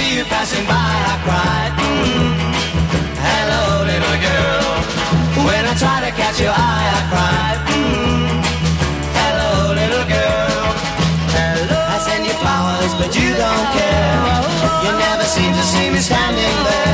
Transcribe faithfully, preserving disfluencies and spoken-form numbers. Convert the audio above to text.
see you passing by, I cried, mm, hello, little girl. When I try to catch your eye, I cried, mm, hello, little girl. Hello. I send you flowers, but you don't care. You never seem to see me standing there.